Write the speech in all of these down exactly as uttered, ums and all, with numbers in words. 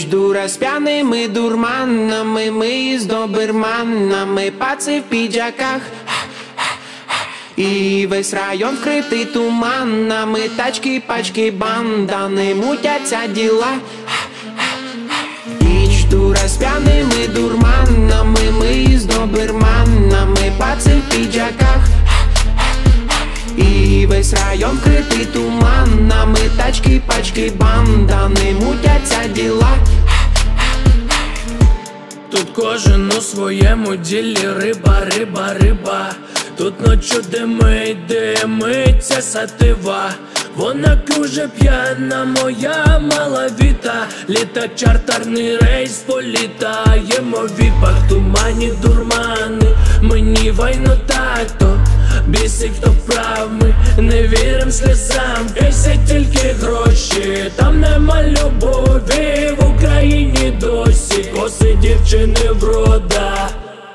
жду распьяными дурманами, мы с доберманами, пацы в піджаках. І весь район вкритий туманами, тачки, пачки, бандани, мутяться діла. Ніч жду распьяними дурманами, ми з доберманами, пацы в піджаках. І весь район вкритий туманами, тачки, пачки, бандани, мутяться діла. Тут кожен у своєму ділі, риба, риба, риба. Тут ночу димить, димиться сатива. Вона дуже п'яна, моя малавіта. Літа чартерний рейс, політаємо в віпах. Тумані дурмани, мені вайно тато. Бісить, хто вправ, ми не вірим сльозам. Бісять тільки гроші, там нема любові. В Україні досі коси дівчини врода.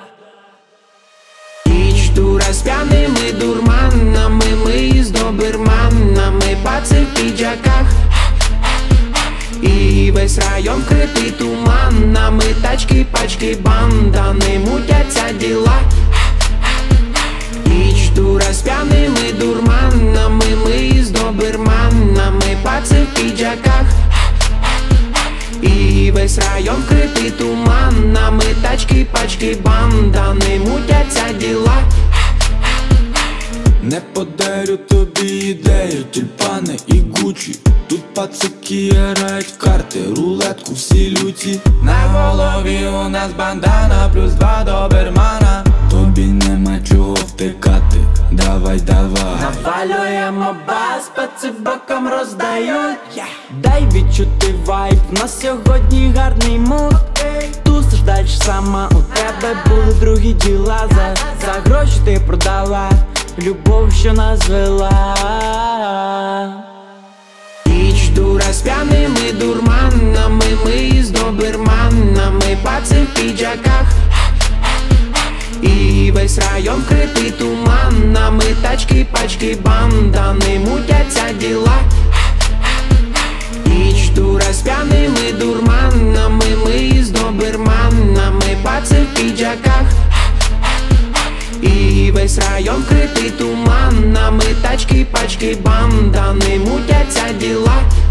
Жду распьяними дурманами, ми з доберманами, пацы в піджаках. І весь район вкритий туманами, тачки, пачки, бандани, мутяться діла. І жду распьяними дурманами, ми з доберманами, пацы в піджаках. І весь район вкритий туманами, тачки, пачки, бандани, мутяться діла. Не подарю тобі ідею, тюльпани і гучі. Тут пацики грають в карти, рулетку всі люті. На голові у нас бандана, плюс два добермана. Тобі нема чого втикати, давай, давай. Навалюємо бас, паци боком роздають. Дай відчути вайб, на сьогодні гарний муд. Тусиш дальше сама, у тебе були другі діла. За, за гроші ти продала любов, що нас звела. І жду распьяними дурманами, ми з доберманами, пацы в піджаках. І весь район вкритий туманами, тачки, пачки, бандани, мутяться діла. І жду распьяними дурманами, ми з доберманами, пацы в піджаках. І весь район вкритий туманами, тачки, пачки, бандани, мутяться діла.